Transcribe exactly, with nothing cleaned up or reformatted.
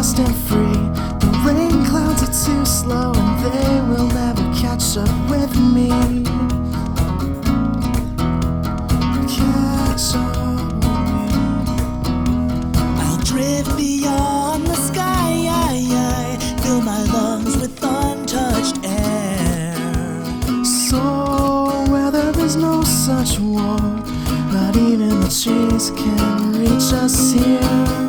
fast and free. The rain clouds are too slow, and they will never catch up with me. Catch up with me. I'll drift beyond the sky, fill my lungs with untouched air. So where there is no such wall, not even the trees can reach us here.